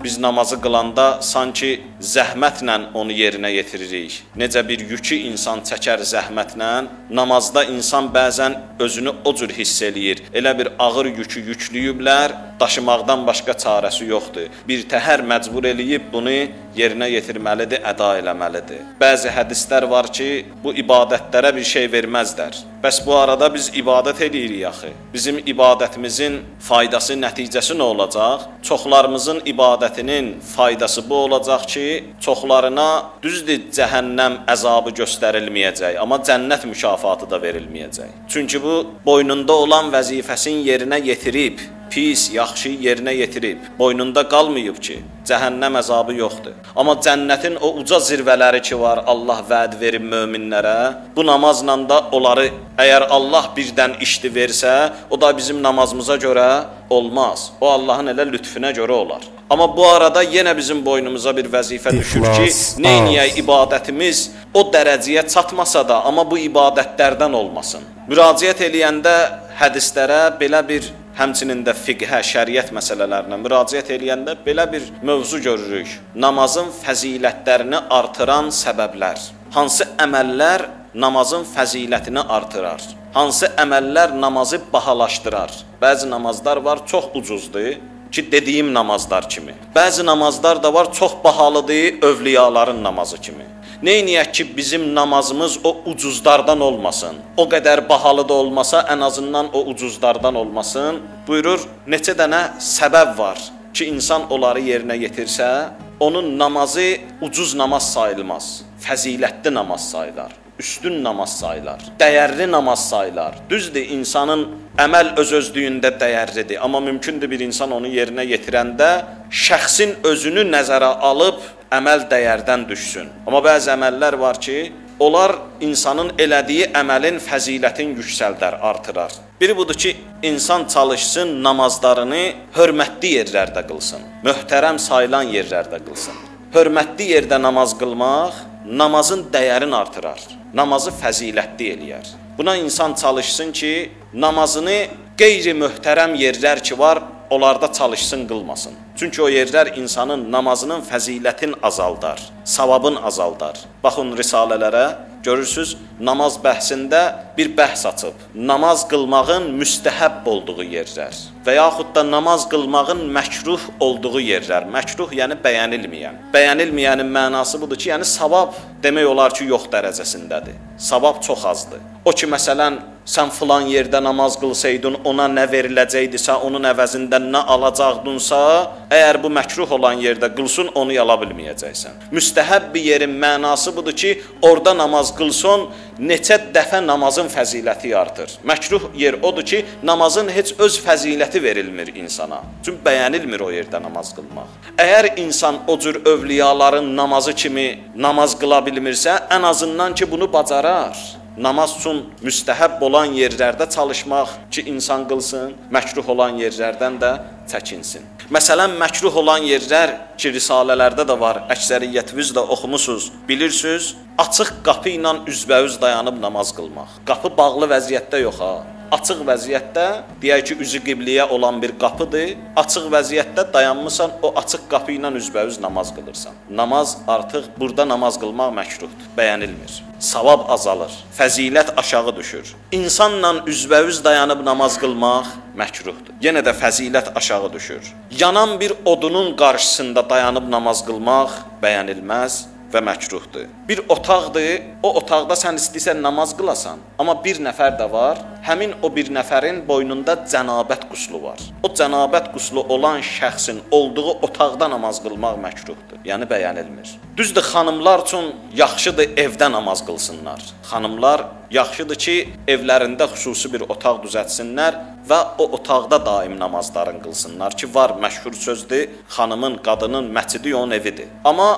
biz namazı qılanda sanki zəhmətlə onu yerinə yetiririk. Necə bir yükü insan çəkər zəhmətlə, namazda insan bəzən özünü o cür hiss eləyir. Elə bir ağır yükü yüklüyüblər, daşımaqdan başqa çarəsi yoxdur. Bir təhər məcbur eləyib bunu yerinə yetirməlidir, əda eləməlidir. Bəzi hədislər var ki, bu ibadətlərə bir şey verməzlər. Bəs bu arada biz ibadət eləyirik axı. Bizim ibadətimizin faydası, nəticəsi nə olacaq? Çoxlarımızın ibadətinin faydası bu olacaq ki, çoxlarına düzdür cəhənnəm əzabı göstərilməyəcək, amma cənnət mükafatı da verilməyəcək. Çünki bu boynunda olan vəzifəsini yerinə yetirib, pis, yaxşı yerinə yetirib, boynunda qalmayıb ki, cəhənnəm əzabı yoxdur. Amma cənnətin o uca zirvələri ki var, Allah vəd verib möminlərə, bu namazla da onları, əgər Allah birdən işdi versə, o da bizim namazımıza görə olmaz. O Allahın elə lütfüne görə olar. Amma bu arada yenə bizim boynumuza bir vəzifə düşür ki, neyniyək ibadətimiz o dərəcəyə çatmasa da, amma bu ibadətlərdən olmasın. Müraciət eləyəndə hədislərə belə bir, həmçinin də fiqhə, şəriət məsələlərinə müraciət eləyəndə belə bir mövzu görürük. Namazın fəzilətlərini artıran səbəblər. Hansı əməllər namazın fəzilətini artırar? Hansı əməllər namazı bahalaşdırar? Bəzi namazlar var, çox ucuzdur ki, dediyim namazlar kimi. Bəzi namazlar da var, çox bahalıdır, övliyaların namazı kimi. Neyniyək ki, bizim namazımız o ucuzlardan olmasın. O qədər bahalı da olmasa, ən azından o ucuzlardan olmasın. Buyurur, neçə dənə səbəb var ki, insan onları yerinə yetirsə, onun namazı ucuz namaz sayılmaz. Fəzilətli namaz sayılar, üstün namaz sayılar, dəyərli namaz sayılar. Düzdür, insanın əməl öz-özlüyündə dəyərlidir. Amma mümkündür bir insan onu yerinə yetirəndə şəxsin özünü nəzərə alıb əməl dəyərdən düşsün. Amma bəzi əməllər var ki, onlar insanın elədiyi əməlin fəzilətini yüksəldər, artırar. Biri budur ki, insan çalışsın, namazlarını hörmətli yerlərdə qılsın, möhtərəm sayılan yerlərdə qılsın. Hörmətli yerdə namaz qılmaq namazın dəyərini artırar, namazı fəzilətli eləyər. Buna insan çalışsın ki, namazını qeyri-möhtərəm yerlər ki var, onlarda çalışsın, qılmasın. Çünki o yerlər insanın namazının fəzilətin azaldar, savabın azaldar. Baxın risalələrə, görürsünüz, namaz bəhsində bir bəhs açıb. Namaz qılmağın müstəhəbb olduğu yerlər və yaxud da namaz qılmağın məkruh olduğu yerlər. Məkruh yəni bəyənilməyən. Bəyənilməyənin mənası budur ki, yəni savab demək olar ki, yox dərəcəsindədir. Savab çox azdır. O ki, məsələn, sən filan yerdə namaz qılsaydın, ona nə veriləcəkdisə, onun əvəzində nə alacaqdınsa, əgər bu məkruh olan yerdə qılsın, onu yala bilməyəcəksən. Müstəhəbb bir yerin mənası budur ki, orada namaz qılsın, neçə dəfə namazın fəziləti artır. Məkruh yer odur ki, namazın heç öz fəziləti verilmir insana. Çünki bəyənilmir o yerdə namaz qılmaq. Əgər insan o cür övliyaların namazı kimi namaz qıla bilmirsə, ən azından ki, bunu bacarar. Namaz üçün müstəhəbb olan yerlərdə çalışmaq ki, insan qılsın, məkruh olan yerlərdən də çəkinsin. Məsələn, məkruh olan yerlər ki, risalələrdə də var, əksəriyyətiniz də oxumusunuz, bilirsiniz, açıq qapı ilə üzbəüz dayanıb namaz qılmaq. Qapı bağlı vəziyyətdə yox ha. Açıq vəziyyətdə, deyək ki, üzü qibliyə olan bir qapıdır, açıq vəziyyətdə dayanmısan, o açıq qapı ilə üzbəüz namaz qılırsan. Namaz artıq, burada namaz qılmaq məkruhdur, bəyənilmir. Savab azalır, fəzilət aşağı düşür. İnsanla üzbəüz dayanıb namaz qılmaq məkruhdur. Yenə də fəzilət aşağı düşür. Yanan bir odunun qarşısında dayanıb namaz qılmaq bəyənilməz və məkruhdur. Bir otaqdır, o otaqda sən istəyirsən namaz qılasan, amma bir nəfər də var, həmin o bir nəfərin boynunda cənabət quslu var. O cənabət quslu olan şəxsin olduğu otaqda namaz qılmaq məkruhdur, yəni bəyənilmir. Düzdür, xanımlar üçün yaxşıdır evdə namaz qılsınlar. Xanımlar yaxşıdır ki, evlərində xüsusi bir otaq düzətsinlər və o otaqda daim namazlarını qılsınlar ki, var məşhur sözdür, xanımın, qadının məscidi onun evidir. Amma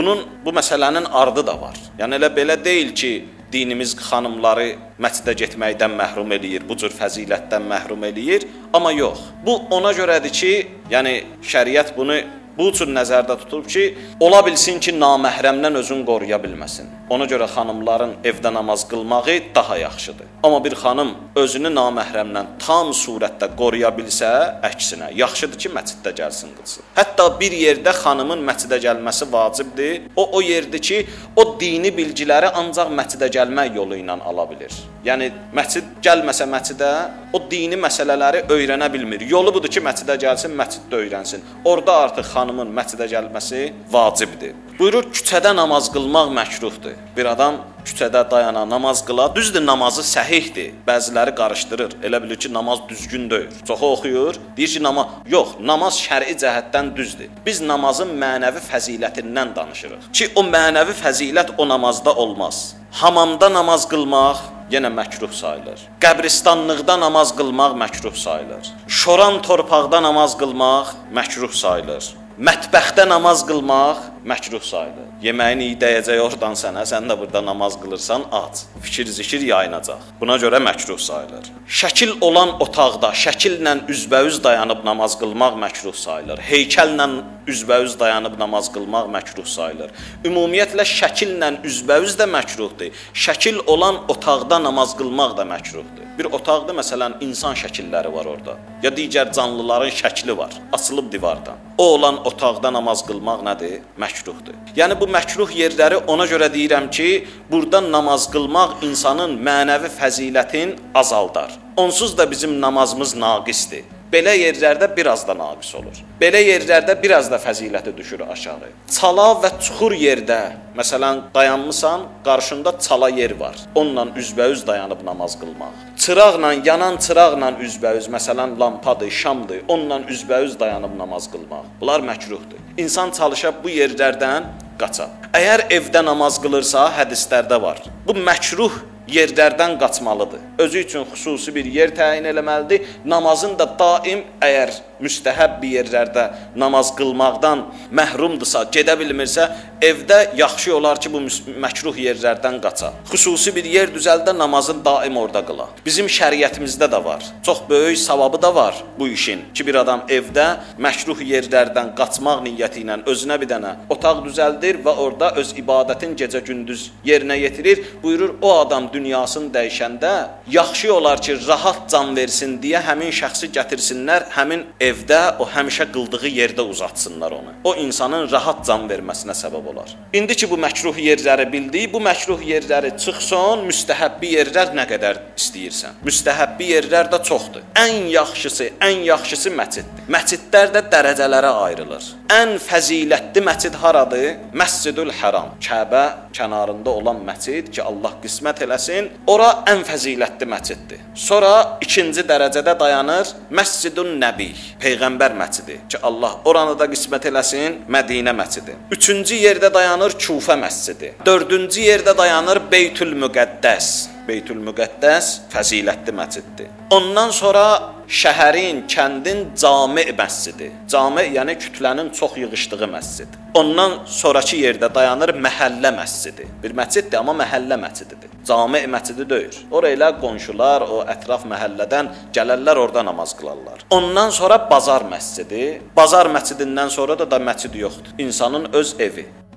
bu məsələnin ardı da var. Yəni elə belə deyil ki, dinimiz xanımları məscidə getməkdən məhrum eləyir, bu cür fəzilətdən məhrum eləyir, amma yox. Bu ona görədir ki, yəni şəriət bunu Bu üçün nəzərdə tutulub ki, ola bilsin ki, naməhrəmdən özünü qoruya bilməsin. Ona görə xanımların evdə namaz qılmağı daha yaxşıdır. Amma bir xanım özünü naməhrəmdən tam surətdə qoruya bilsə, əksinə, yaxşıdır ki, məsciddə gəlsin qılsın. Hətta bir yerdə xanımın məscidə gəlməsi vacibdir. O yerdir ki, o dini bilgiləri ancaq məscidə gəlmək yolu ilə ala bilir. Yəni, məscid gəlməsə məscidə, o dini məsələləri öyrənə bilmir. Yolu budur ki, məscidə gəlsin, məsciddə öyrənsin. Orada artıq xanımın məscidə gəlməsi vacibdir. Buyurur, küçədə namaz qılmaq məkruhdur. Bir adam küçədə dayana, namaz qıla, düzdür, namazı səhihdir. Bəziləri qarışdırır. Elə bilir ki, namaz düzgün deyil. Çoxu oxuyur, deyir ki, yox, namaz şəri cəhətdən düzdür. Biz namazın mənəvi fəzilətindən danışırıq. Ki, o mənəvi fəzilət o namazda olmaz. Hamamda namaz qılmaq yenə məkruh sayılır. Qəbristanlıqda namaz qılmaq məkruh sayılır. Şoran torpaqda namaz qılmaq məkruh sayılır. Mətbəxdə namaz qılmaq məkruh sayılır. Yeməyini yiyəcək oradan sənə, sən də burada namaz qılırsan, aç. Fikir zikir yayınacaq. Buna görə məkruh sayılır. Şəkil olan otaqda şəkillə üzbəüz dayanıb namaz qılmaq məkruh sayılır. Heykəllə üzbəüz dayanıb namaz qılmaq məkruh sayılır. Ümumiyyətlə şəkillə üzbəüz də məkruhdur. Şəkil olan otaqda namaz qılmaq da məkruhdur. Bir otaqda məsələn insan şəkilləri var orada. Ya digər canlıların şəkli var, asılıb divardan. O olan otaqda namaz qılmaq nədir? Məkruhdur. Yəni bu məkruh yerləri ona görə deyirəm ki, burada namaz qılmaq insanın mənəvi fəzilətin azaldar. Onsuz da bizim namazımız naqisdir. Belə yerlərdə biraz da naqis olur. Belə yerlərdə biraz da fəziləti düşür aşağı. Çala və çuxur yerdə, məsələn, dayanmısan, qarşında çala yer var. Onunla üzbəüz dayanıb namaz qılmaq. Çıraqla, yanan çıraqla üzbəüz, məsələn, lampadır, şamdır, onunla üzbəüz dayanıb namaz qılmaq. Bunlar məkruhdur. İnsan çalışıb bu yerlərdən qaça. Əgər evdə namaz qılırsa, hədislərdə var. Bu məkruh yerlərdən qaçmalıdır. Özü üçün xüsusi bir yer təyin eləməlidir. Namazın da daim əgər müstəhəb bir yerlərdə namaz qılmaqdan məhrumdursa, gedə bilmirsə, evdə yaxşı olar ki, bu məkruh yerlərdən qaça. Xüsusi bir yer düzəldə namazın daim orada qıla. Bizim şəriətimizdə də var. Çox böyük savabı da var bu işin. Ki, bir adam evdə məkruh yerlərdən qaçmaq niyyəti ilə özünə bir dənə otaq düzəldir və orada öz ibadətin gecə-gündüz yerinə yetirir. Buyurur, o adam dünyasını dəyişəndə yaxşı olar ki, rahat can versin deyə həmin şəxsi gətirsinlər, həmin evdə o həmişə qıldığı yerdə uzatsınlar onu. O insanın rahat can verməsinə səbəb olar. İndi ki, bu məkruh yerləri bildik, bu məkruh yerləri çıxsın, müstəhəbbi yerlər nə qədər istəyirsən. Müstəhəbbi yerlər də çoxdur. Ən yaxşısı məsciddir. Məscidlər də dərəcələrə ayrılır. Ən fəzilətli məscid haradır? Məscidül Haram. Kəbə kənarında olan məscid ki, Allah qismət eləsin, ora ən fəzilətli məsciddir. Sonra ikinci dərəcədə dayanır Məscidun Nəbi, Peyğəmbər məscidi ki, Allah oranı da qismət eləsin, Mədinə məscidi. Üçüncü yerdə dayanır Kufə məscidi. Dördüncü yerdə dayanır Beytül Müqəddəs. Beytül Müqəddəs fəzilətli məsciddir. Ondan sonra şəhərin, kəndin cami məscidi. Cami yəni kütlənin çox yığışdığı məscid. Ondan sonraki yerdə dayanır məhəllə məscidi. Bir məsciddir, amma məhəllə məscididir. Cami məscidi deyil. Orayla qonşular, o ətraf məhəllədən gələrlər, orada namaz qılarlar. Ondan sonra bazar məscidi. Bazar məscidindən sonra da məscid yoxdur. İnsanın öz evi.